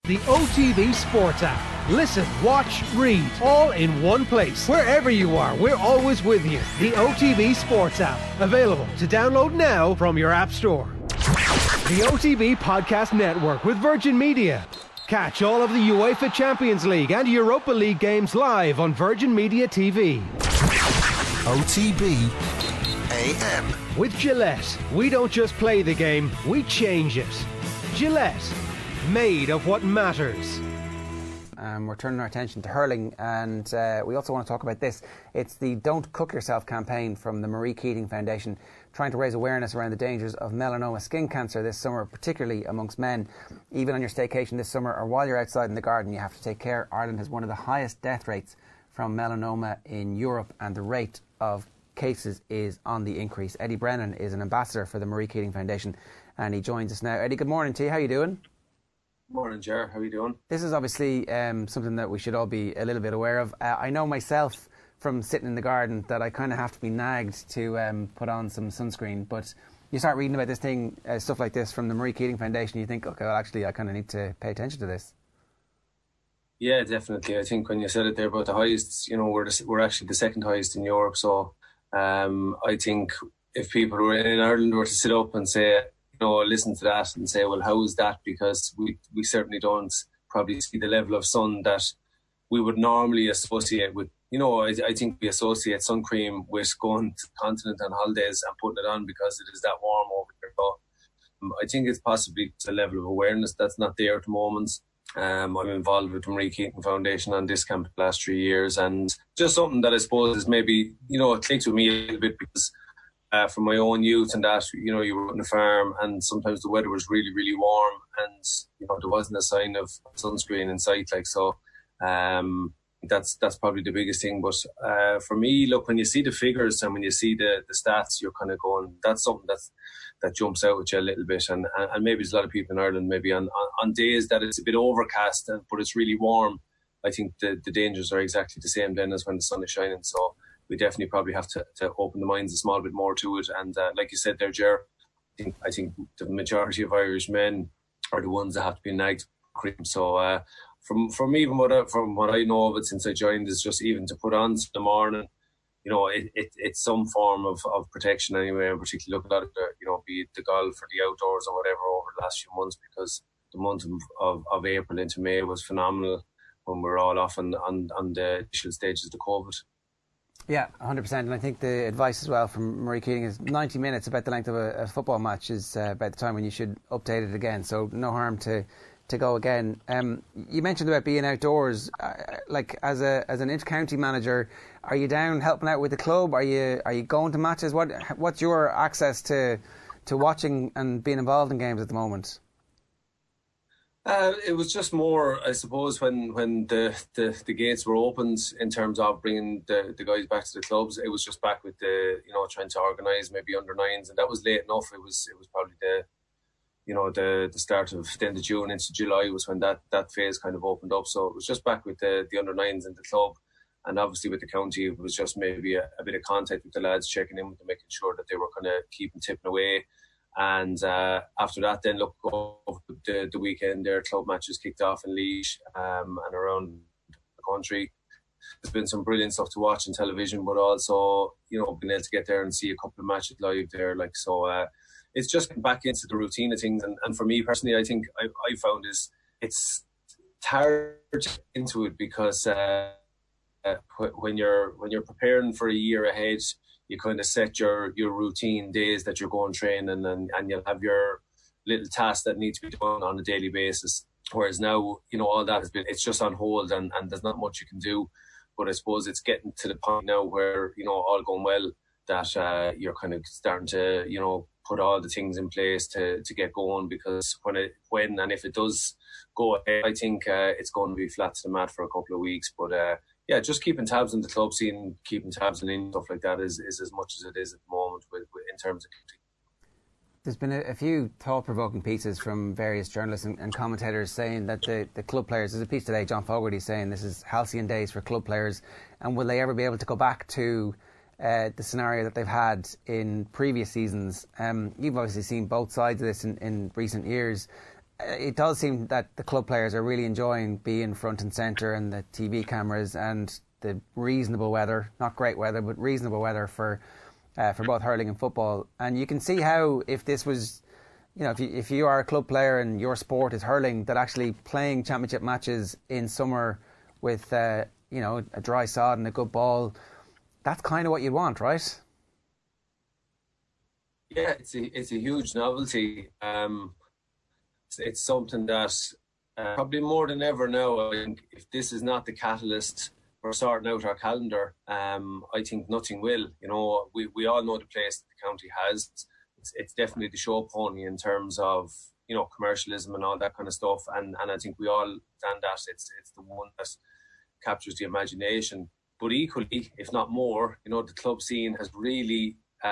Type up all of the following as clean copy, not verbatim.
The OTB Sports app. Listen, watch, read, all in one place. Wherever you are, we're always with you. The OTB Sports app. Available to download now from your app store. The OTB Podcast Network with Virgin Media. Catch all of the UEFA Champions League and Europa League games live on Virgin Media TV. OTB AM. With Gillette, we don't just play the game, we change it. Gillette, made of what matters. We're turning our attention to hurling, and we also want to talk about this. It's the Don't Cook Yourself campaign from the Marie Keating Foundation, trying to raise awareness around the dangers of melanoma skin cancer this summer, particularly amongst men. Even on your staycation this summer or while you're outside in the garden, you have to take care. Ireland has one of the highest death rates from melanoma in Europe, and the rate of cases is on the increase. Eddie Brennan is an ambassador for the Marie Keating Foundation, and he joins us now. Eddie, good morning to you. How are you doing? Morning, Ger. How are you doing? This is obviously something that we should all be a little bit aware of. I know myself from sitting in the garden that I kind of have to be nagged to put on some sunscreen, but you start reading about this thing, stuff like this from the Marie Keating Foundation, you think, okay, well, actually, I kind of need to pay attention to this. Yeah, definitely. I think when you said it there about the highest, we're actually the second highest in Europe. So I think if people who are in Ireland were to sit up and say, listen to that and say, well, how is that? Because we certainly don't probably see the level of sun that we would normally associate with. I think we associate sun cream with going to the continent on holidays and putting it on because it is that warm over here. So I think it's possibly a level of awareness that's not there at the moment. I'm involved with the Marie Keating Foundation on this camp the last 3 years, and just something that I suppose is maybe, it clicks with me a little bit because from my own youth and that, you were on a farm and sometimes the weather was really, really warm and, there wasn't a sign of sunscreen in sight. That's probably the biggest thing. But for me, look, when you see the figures and when you see the stats, you're kind of going, that's something that jumps out at you a little bit. And maybe there's a lot of people in Ireland, maybe on days that it's a bit overcast, but it's really warm. I think the dangers are exactly the same then as when the sun is shining. So we definitely probably have to open the minds a small bit more to it. And like you said there, Ger, I think the majority of Irish men are the ones that have to be nagged cream. So from what I know of it since I joined, is just even to put on in the morning, it's some form of protection anyway, and particularly look at it, be it the golf or the outdoors or whatever over the last few months, because the month of April into May was phenomenal when we were all off on the initial stages of the COVID. Yeah, 100%. And I think the advice as well from Marie Keating is 90 minutes, about the length of a football match, is about the time when you should update it again. So no harm to go again. You mentioned about being outdoors. As an inter-county manager, are you down helping out with the club? Are you going to matches? What's your access to watching and being involved in games at the moment? It was just more, I suppose, when the gates were opened in terms of bringing the guys back to the clubs. It was just back with the trying to organise maybe under nines, and that was late enough. It was probably the start of the end of June into July was when that phase kind of opened up. So it was just back with the under nines in the club, and obviously with the county, it was just maybe a bit of contact with the lads, checking in with them, making sure that they were kind of keeping tipping away. And after that, then look, over the weekend, their club matches kicked off in Laois and around the country. There's been some brilliant stuff to watch on television, but also, being able to get there and see a couple of matches live there. It's just getting back into the routine of things. And for me personally, I think I found it's hard to get into it because when you're preparing for a year ahead, you kind of set your routine days that you're going training, and you'll have your little tasks that need to be done on a daily basis. Whereas now, all that it's just on hold and there's not much you can do. But I suppose it's getting to the point now where, all going well, that you're kind of starting to, put all the things in place to get going, because when and if it does go ahead, I think it's going to be flat to the mat for a couple of weeks. But yeah, just keeping tabs on the club scene, keeping tabs on stuff like that is as much as it is at the moment in terms of. There's been a few thought-provoking pieces from various journalists and commentators saying that the club players, there's a piece today, John Fogarty saying this is halcyon days for club players, and will they ever be able to go back to the scenario that they've had in previous seasons? You've obviously seen both sides of this in recent years. it does seem that the club players are really enjoying being front and centre and the TV cameras and the reasonable weather, not great weather, but reasonable weather for both hurling and football. And you can see how, if this was, if you are a club player and your sport is hurling, that actually playing championship matches in summer with a dry sod and a good ball, that's kind of what you want, right? Yeah, it's a huge novelty. It's something that probably more than ever now, I think, if this is not the catalyst for sorting out our calendar, I think nothing will. We all know the place that the county has. It's definitely the show pony in terms of commercialism and all that kind of stuff, and I think we all understand that it's the one that captures the imagination. But equally, if not more, the club scene has really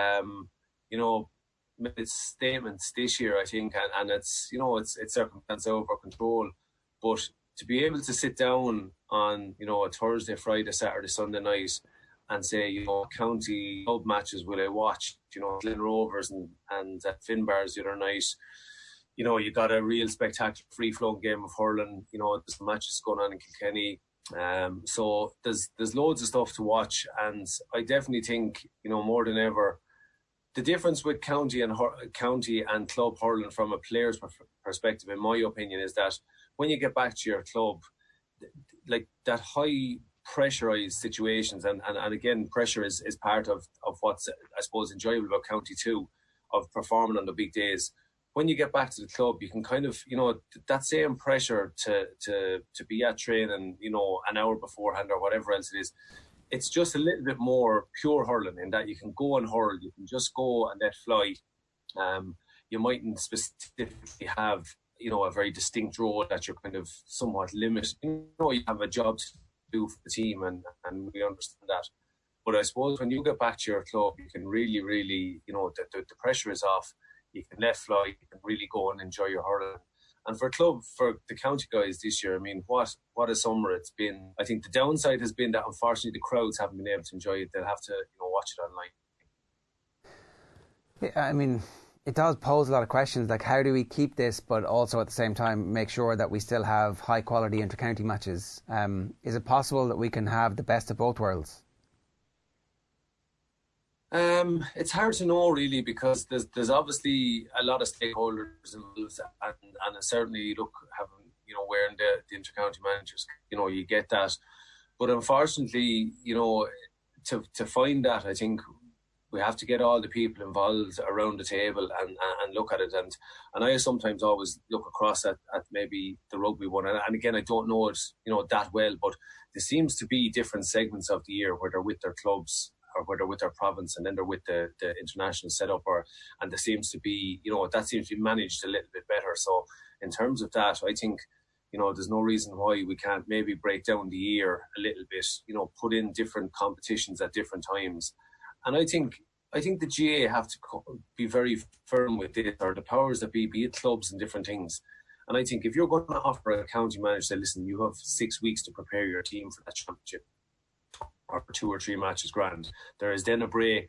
made its statements this year, I think, and it's circumstance over control. But to be able to sit down on a Thursday, Friday, Saturday, Sunday night and say, county club matches will I watch, Glen Rovers and Finbars the other night. You got a real spectacular free-flowing game of hurling. There's matches going on in Kilkenny. So there's loads of stuff to watch, and I definitely think, more than ever, the difference with county and club hurling from a player's perspective, in my opinion, is that when you get back to your club, like that high pressurized situations, and again, pressure is part of what's, I suppose, enjoyable about county too, of performing on the big days. When you get back to the club, you can kind of, that same pressure to be at training, an hour beforehand or whatever else it is. It's just a little bit more pure hurling in that you can go and hurl, you can just go and let fly. You mightn't specifically have, a very distinct role that you're kind of somewhat limited. You have a job to do for the team, and we understand that. But I suppose when you get back to your club, you can really, really, the pressure is off. You can let fly, you can really go and enjoy your hurling. And for the county guys this year, I mean, what a summer it's been. I think the downside has been that unfortunately the crowds haven't been able to enjoy it. They'll have to, watch it online. Yeah, I mean, it does pose a lot of questions, like how do we keep this, but also at the same time make sure that we still have high quality inter-county matches? Is it possible that we can have the best of both worlds? It's hard to know really, because there's obviously a lot of stakeholders involved, and certainly having wearing the inter-county managers, you get that. But unfortunately, to find that, I think we have to get all the people involved around the table and look at it. And I sometimes always look across at maybe the rugby one. And again, I don't know it, that well, but there seems to be different segments of the year where they're with their clubs or where they're with their province, and then they're with the international setup, and there seems to be, that seems to be managed a little bit better. So in terms of that, I think, there's no reason why we can't maybe break down the year a little bit, put in different competitions at different times. And I think the GA have to be very firm with this, or the powers that be it clubs and different things. And I think if you're going to offer a county manager, say, listen, you have 6 weeks to prepare your team for that championship, or 2 or 3 matches, grand. There is then a break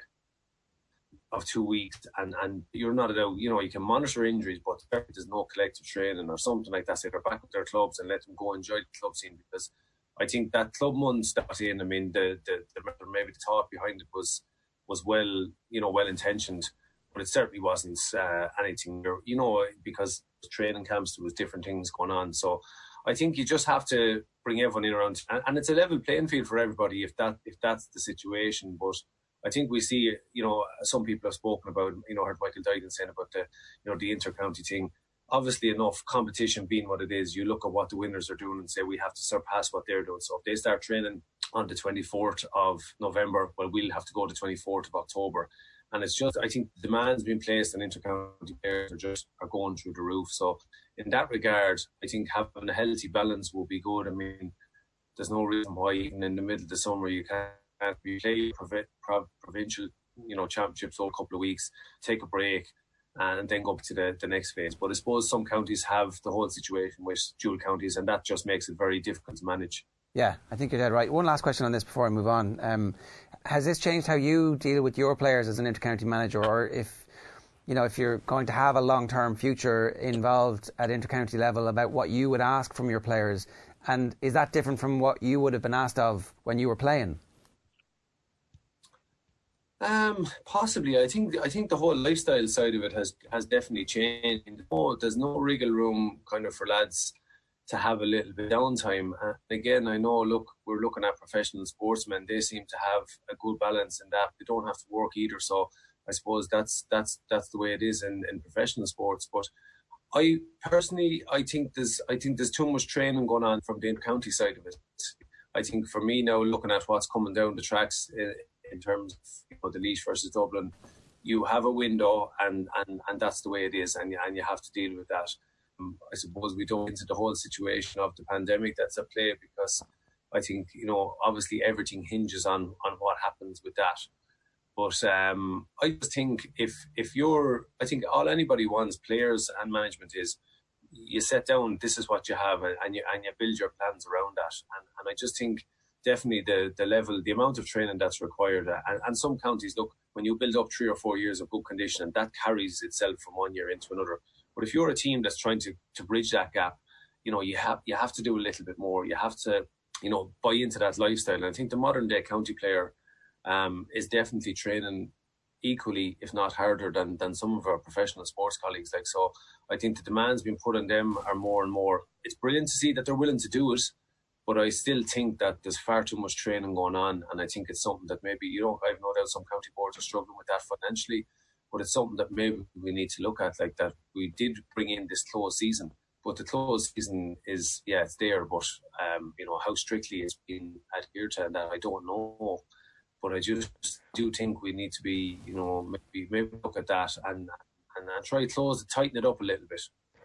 of 2 weeks, and you're not allowed, you can monitor injuries, but there's no collective training or something like that. So they're back with their clubs and let them go enjoy the club scene, because I think that club months that in, I mean, maybe the thought behind it was well, well intentioned, but it certainly wasn't anything, because training camps, there was different things going on. So I think you just have to bring everyone in around, and it's a level playing field for everybody if that's the situation. But I think we see, some people have spoken about, heard Michael Duggan saying about the inter-county thing. Obviously enough, competition being what it is, you look at what the winners are doing and say we have to surpass what they're doing. So if they start training on the 24th of November, well, we'll have to go to 24th of October. And it's just, I think the demands being placed on inter-county players are going through the roof. So in that regard, I think having a healthy balance will be good. I mean, there's no reason why even in the middle of the summer you can't be playing provincial, championships all a couple of weeks, take a break, and then go up to the next phase. But I suppose some counties have the whole situation with dual counties, and that just makes it very difficult to manage. Yeah, I think you're dead right. One last question on this before I move on. Has this changed how you deal with your players as an inter-county manager, or if if you're going to have a long-term future involved at intercounty level, about what you would ask from your players? And is that different from what you would have been asked of when you were playing? Possibly. I think the whole lifestyle side of it has definitely changed. There's no wriggle room kind of for lads to have a little bit of downtime. And again, I know, we're looking at professional sportsmen. They seem to have a good balance in that. They don't have to work either. So I suppose that's the way it is in professional sports. But I personally, I think there's too much training going on from the county side of it. I think for me now, looking at what's coming down the tracks in terms of the Laois versus Dublin, you have a window, and that's the way it is, and you have to deal with that. I suppose we don't get into the whole situation of the pandemic that's at play, because I think, obviously everything hinges on what happens with that. But I just think I think all anybody wants, players and management, is you set down, this is what you have, and you build your plans around that. And I just think definitely the level, the amount of training that's required, and some counties, look, when you build up 3 or 4 years of good conditioning, that carries itself from one year into another. But if you're a team that's trying to bridge that gap, you have to do a little bit more. You have to, buy into that lifestyle. And I think the modern day county player is definitely training equally, if not harder, than some of our professional sports colleagues. So I think the demands being put on them are more and more. It's brilliant to see that they're willing to do it, but I still think that there's far too much training going on, and I think it's something that maybe, I have no doubt some county boards are struggling with that financially, but it's something that maybe we need to look at, that we did bring in this closed season, but the closed season is, it's there, but how strictly it's been adhered to, and that I don't know. But I just do think we need to be, maybe look at that and try to tighten it up a little bit.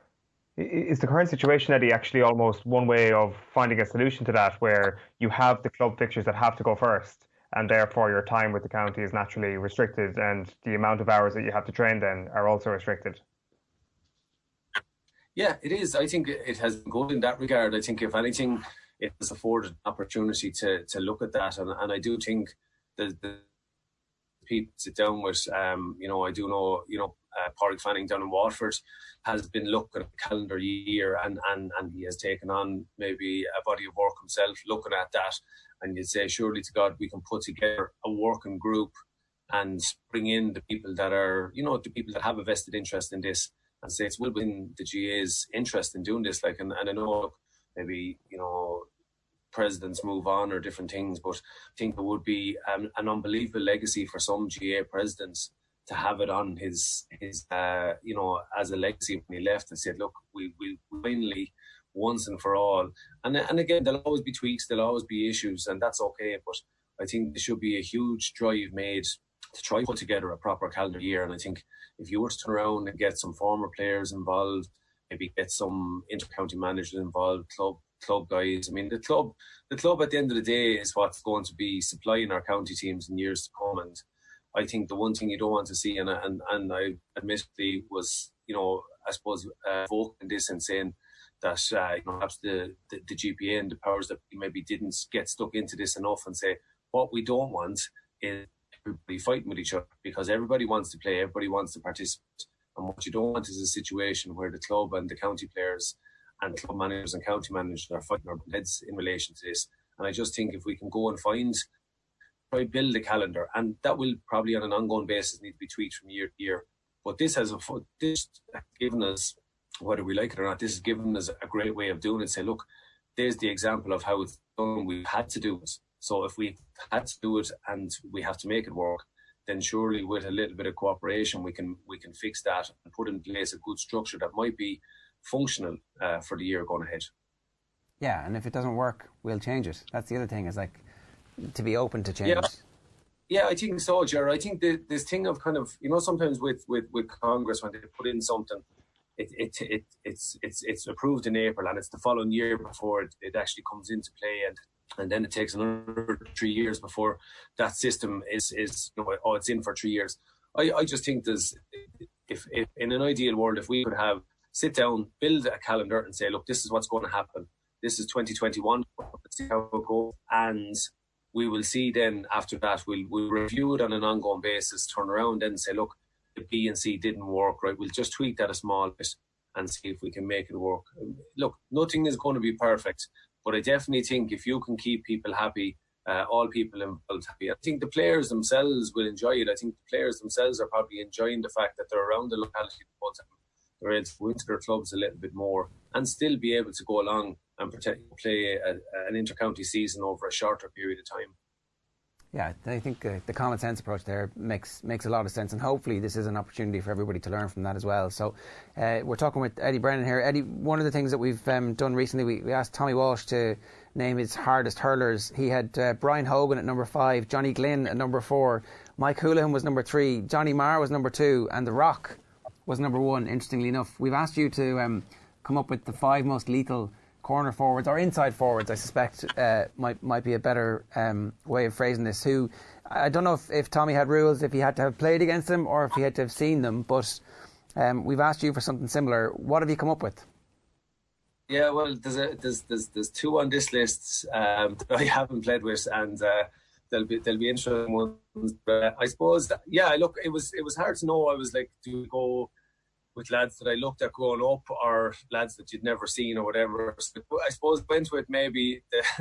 Is the current situation, Eddie, actually almost one way of finding a solution to that, where you have the club fixtures that have to go first, and therefore your time with the county is naturally restricted, and the amount of hours that you have to train then are also restricted? Yeah, it is. I think it has been good in that regard. I think, if anything, it has afforded an opportunity to look at that, and I do think the people sit down with, I do know, Pádraig Fanning down in Waterford has been looking at the calendar year, and he has taken on maybe a body of work himself looking at that, and you'd say, surely to God, we can put together a working group and bring in the people that are, the people that have a vested interest in this, and say it's within the GA's interest in doing this. And I know maybe, presidents move on or different things, but I think it would be an unbelievable legacy for some GA presidents to have it on his as a legacy when he left, and said, look, we finally, once and for all, and again, there'll always be tweaks, there'll always be issues, and that's okay, but I think there should be a huge drive made to try to put together a proper calendar year. And I think if you were to turn around and get some former players involved, maybe get some inter-county managers involved, club guys. I mean, the club at the end of the day is what's going to be supplying our county teams in years to come. And I think the one thing you don't want to see, and I admittedly was, I suppose, vocal in this and saying that perhaps the GPA and the powers that maybe didn't get stuck into this enough, and say what we don't want is everybody fighting with each other, because everybody wants to play, everybody wants to participate. And what you don't want is a situation where the club and the county players and club managers and county managers are fighting our heads in relation to this. And I just think if we can go and try build a calendar, and that will probably on an ongoing basis need to be tweaked from year to year. But this has given us, whether we like it or not, this has given us a great way of doing it. Say, look, there's the example of how it's done. We've had to do it. So if we had to do it and we have to make it work, then surely with a little bit of cooperation, we can fix that and put in place a good structure that might be functional for the year going ahead. Yeah, and if it doesn't work, we'll change it. That's the other thing, is to be open to change. Yeah, I think so, Gerard. I think this thing of kind of, sometimes with Congress, when they put in something, it's approved in April, and it's the following year before it actually comes into play, and then it takes another 3 years before that system is it's in for 3 years. I just think if in an ideal world, if we could sit down, build a calendar and say, look, this is what's going to happen. This is 2021. Let's see how it goes. And we will see then after that, we'll review it on an ongoing basis, turn around and say, look, the B and C didn't work, right? We'll just tweak that a small bit and see if we can make it work. Look, nothing is going to be perfect, but I definitely think if you can keep people happy, all people involved happy, I think the players themselves will enjoy it. I think the players themselves are probably enjoying the fact that they're around the locality the whole time. They're able to go into their clubs a little bit more and still be able to go along and play an inter-county season over a shorter period of time. Yeah, I think the common sense approach there makes a lot of sense, and hopefully this is an opportunity for everybody to learn from that as well. So we're talking with Eddie Brennan here. Eddie, one of the things that we've done recently, we asked Tommy Walsh to name his hardest hurlers. He had Brian Hogan at number 5, Johnny Glynn at number 4, Mike Houlihan was number 3, Johnny Marr was number 2, and The Rock was number 1, interestingly enough. We've asked you to come up with the 5 most lethal corner forwards, or inside forwards, I suspect might be a better way of phrasing this. Who, I don't know if Tommy had rules, if he had to have played against them or if he had to have seen them, but we've asked you for something similar. What have you come up with? Yeah, well, there's 2 on this list that I haven't played with, and they'll be interesting ones. But I suppose, look, it was hard to know. I was like, do we go with lads that I looked at growing up, or lads that you'd never seen, or whatever? I suppose went with maybe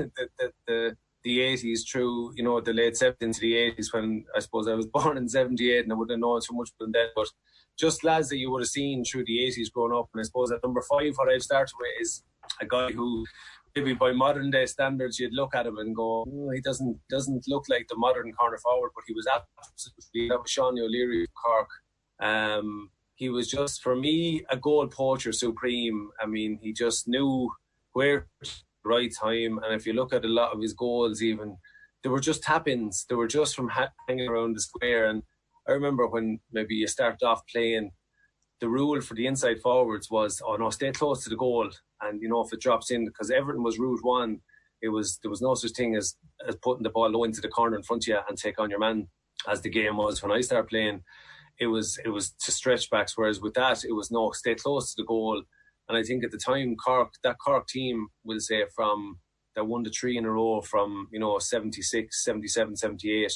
the 80s through, the late 70s into the 80s, when I suppose I was born in 78 and I wouldn't have known so much from then, but just lads that you would have seen through the 80s growing up. And I suppose at number 5, what I've started with is a guy who maybe by modern day standards you'd look at him and go, he doesn't look like the modern corner forward, but he was absolutely, that was Sean O'Leary of Cork. He was just, for me, a goal poacher supreme. I mean, he just knew where the right time. And if you look at a lot of his goals, even, they were just tap-ins. They were just from hanging around the square. And I remember when maybe you started off playing, the rule for the inside forwards was, stay close to the goal. And, if it drops in, because Everton was route 1, there was no such thing as putting the ball low into the corner in front of you and take on your man, as the game was when I started playing. It was to stretch backs, whereas with that, it was no, stay close to the goal. And I think at the time, that Cork team, we'll say, from that 1 to 3 in a row from, 76, 77, 78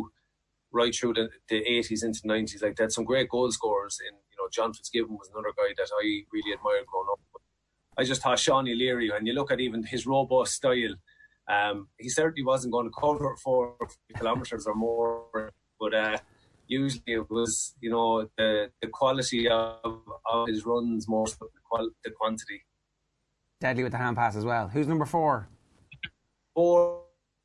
right through the 80s into the 90s, like that, some great goal scorers. And, John Fitzgibbon was another guy that I really admired growing up. But I just thought Sean O'Leary, and you look at even his robust style, he certainly wasn't going to cover 4 kilometres or more, but usually it was, the quality of his runs more than the quantity. Deadly with the hand pass as well. Who's number 4? 4,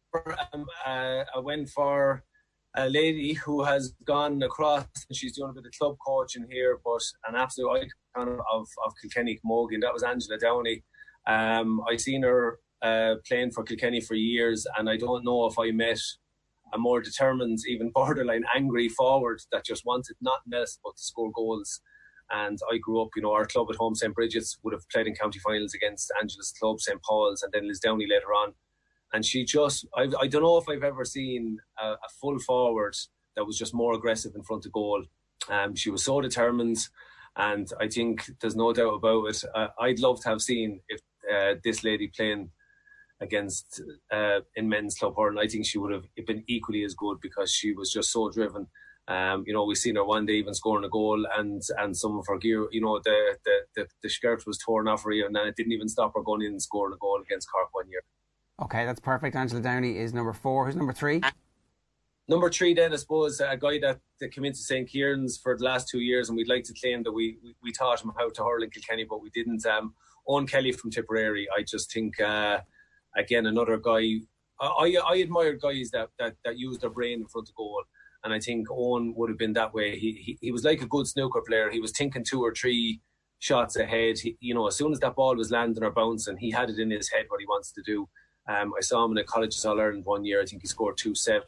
I went for a lady who has gone across, and she's doing a bit of club coaching here, but an absolute icon of Kilkenny Camogie, and that was Angela Downey. I seen her playing for Kilkenny for years, and I don't know if I met a more determined, even borderline angry forward that just wanted nothing else but to score goals. And I grew up, our club at home, St. Bridget's, would have played in county finals against Angela's club, St. Paul's, and then Liz Downey later on. And she just, I don't know if I've ever seen a full forward that was just more aggressive in front of goal. She was so determined, and I think there's no doubt about it. I'd love to have seen if this lady playing against in men's club hurling. I think she would have been equally as good, because she was just so driven. We've seen her one day even scoring a goal, and some of her gear, the skirt was torn off her ear, and then it didn't even stop her going in and scoring a goal against Cork one year. Okay, that's perfect. Angela Downey is number 4. Who's number 3? Number 3 then, I suppose, a guy that came into St. Kieran's for the last 2 years, and we'd like to claim that we taught him how to hurl in Kilkenny, but we didn't. Owen Kelly from Tipperary, I just think, again, another guy. I admire guys that use their brain in front of goal, and I think Owen would have been that way. He was like a good snooker player. He was thinking 2 or 3 shots ahead. As soon as that ball was landing or bouncing, he had it in his head what he wants to do. I saw him in a Colleges All-Ireland one year. I think he scored 2-7.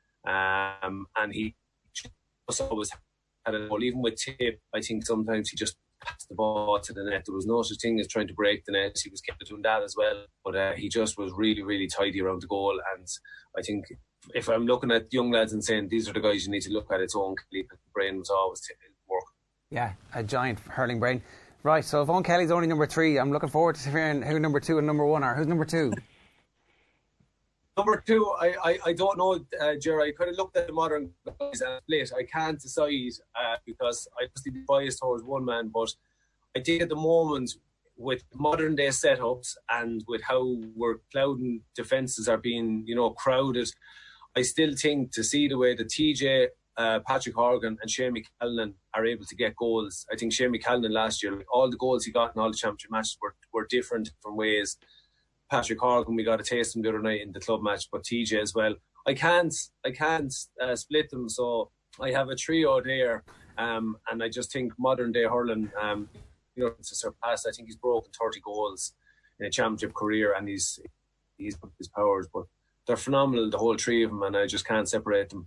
And he just always had a ball. Even with tip, I think sometimes he just passed the ball to the net. There was no such thing as trying to break the net. He was capable of doing that as well. But he just was really, really tidy around the goal. And I think if I'm looking at young lads and saying these are the guys you need to look at, it's Owen Kelly. The brain was always work. Yeah, a giant hurling brain. Right, so if Owen Kelly's only number 3, I'm looking forward to hearing who number 2 and number 1 are. Who's number 2? Number two, I don't know, Jerry. I kind of looked at the modern guys and split. I can't decide because I must be biased towards one man, but I think at the moment with modern day setups and with how we're clouding defences are being, crowded, I still think to see the way that TJ, Patrick Horgan and Shane McCallum are able to get goals. I think Shane McCallum last year, all the goals he got in all the championship matches were different ways. Patrick Horgan, we got a taste of him the other night in the club match, but TJ as well. I can't split them, so I have a trio there, and I just think modern day hurling, it's a surpass. I think he's broken 30 goals in a championship career, and he's put his powers, but they're phenomenal, the whole three of them, and I just can't separate them.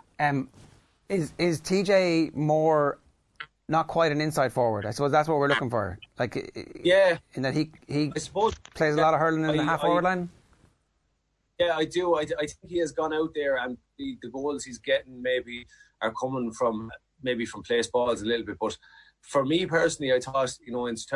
Is TJ more not quite an inside forward? I suppose that's what we're looking for. Yeah, in that he I suppose plays a lot of hurling in the half forward line. Yeah, I do. I think he has gone out there, and the goals he's getting maybe are coming from place balls a little bit. But for me personally, I thought in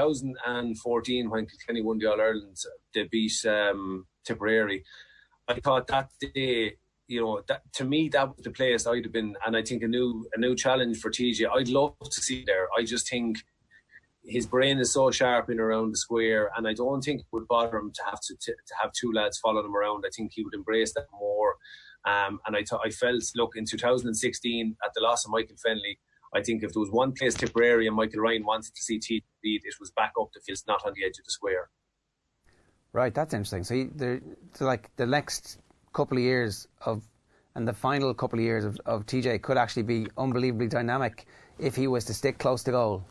2014 when Kilkenny won the All Ireland, they beat Tipperary. I thought that day, that to me that was the place I'd have been, and I think a new challenge for TJ. I'd love to see there. I just think his brain is so sharp in around the square, and I don't think it would bother him to have two lads following him around. I think he would embrace that more. And I felt, look, in 2016 at the loss of Michael Fennelly, I think if there was one place Tipperary and Michael Ryan wanted to see TJ lead, it was back up the field, not on the edge of the square. Right, that's interesting. So the next couple of years and the final couple of years of TJ could actually be unbelievably dynamic if he was to stick close to goal.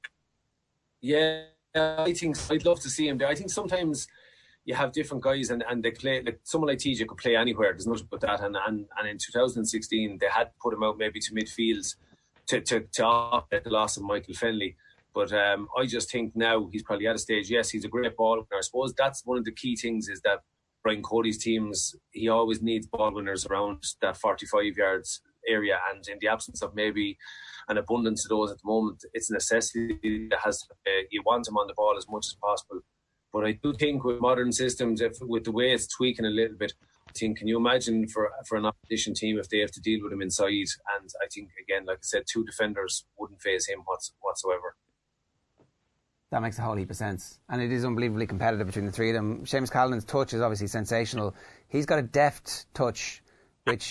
Yeah, I think so. I'd love to see him there. I think sometimes you have different guys and they play, like someone like TJ could play anywhere. There's nothing but that. And in 2016 they had to put him out maybe to midfield to offset the loss of Michael Fennelly. But I just think now he's probably at a stage. Yes, he's a great ball winner. I suppose that's one of the key things is that Brian Cody's teams, he always needs ball winners around that 45 yards area, and in the absence of maybe an abundance of those at the moment, it's a necessity that has you want him on the ball as much as possible. But I do think with modern systems, with the way it's tweaking a little bit, I think, can you imagine for an opposition team if they have to deal with him inside? And I think, again, like I said, two defenders wouldn't face him whatsoever. That makes a whole heap of sense. And it is unbelievably competitive between the three of them. Seamus Callan's touch is obviously sensational. He's got a deft touch, which,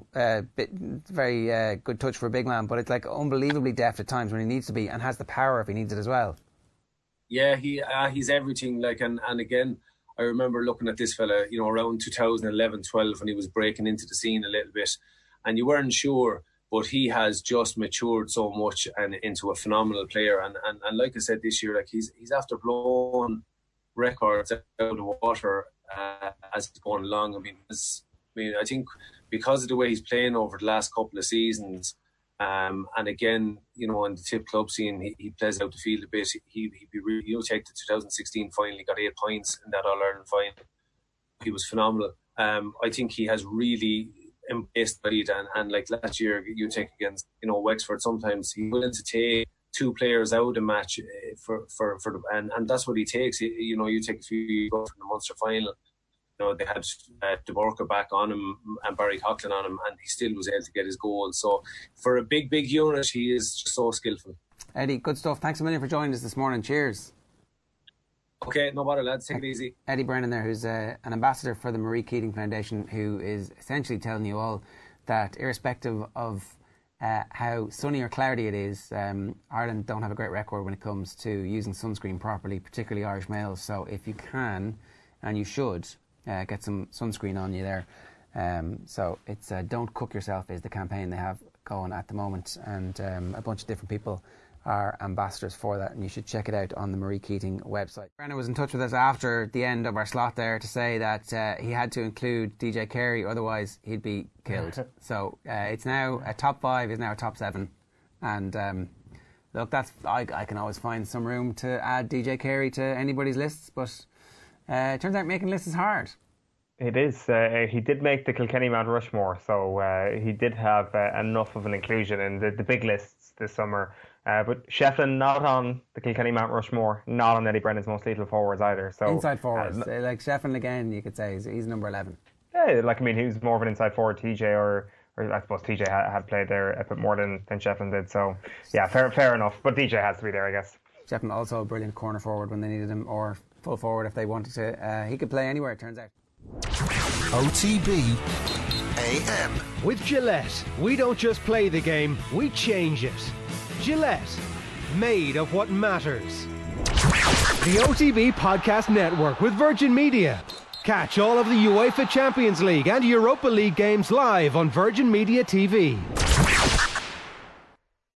very good touch for a big man, but it's like unbelievably deft at times when he needs to be, and has the power if he needs it as well. Yeah, he's everything. And again, I remember looking at this fella, around 2011-12 when he was breaking into the scene a little bit, and you weren't sure, but he has just matured so much and into a phenomenal player. And like I said, this year, like he's after blowing records out of the water as he's going along. I think because of the way he's playing over the last couple of seasons, and again, in the tip club scene, he plays out the field a bit. He'd be really, take the 2016 final, he got 8 points in that All-Ireland final. He was phenomenal. I think he has really embraced the lead, and like last year, you take against, Wexford, sometimes he's willing to take two players out of the match and that's what he takes. You take a few go from the Munster final. They had De Borca back on him and Barry Coughlin on him, and he still was able to get his goal. So for a big unit, he is just so skillful. Eddie, good stuff. Thanks a million for joining us this morning. Cheers. Okay, no bother, lads. Take it easy. Eddie Brennan there, who's an ambassador for the Marie Keating Foundation, who is essentially telling you all that irrespective of how sunny or cloudy it is, Ireland don't have a great record when it comes to using sunscreen properly, particularly Irish males. So if you can, and you should, get some sunscreen on you there. So it's Don't Cook Yourself is the campaign they have going at the moment, and a bunch of different people are ambassadors for that, and you should check it out on the Marie Keating website. Brennan was in touch with us after the end of our slot there to say that he had to include DJ Carey, otherwise he'd be killed. So it's now a top 5, is now a top 7, and look, that's I can always find some room to add DJ Carey to anybody's lists, but it turns out making lists is hard. It is. He did make the Kilkenny Mount Rushmore, so he did have enough of an inclusion in the big lists this summer. But Shefflin not on the Kilkenny Mount Rushmore, not on Eddie Brennan's most lethal forwards either. So inside forwards, like Shefflin again, you could say he's number 11. Yeah, like, I mean, he was more of an inside forward, TJ, or I suppose TJ had played there a bit more than Shefflin did. So, yeah, fair enough. But DJ has to be there, I guess. Shefflin also a brilliant corner forward when they needed him, or full forward if they wanted to. He could play anywhere, it turns out. OTB AM. With Gillette, we don't just play the game, we change it. Gillette, made of what matters. The OTB Podcast Network with Virgin Media. Catch all of the UEFA Champions League and Europa League games live on Virgin Media TV.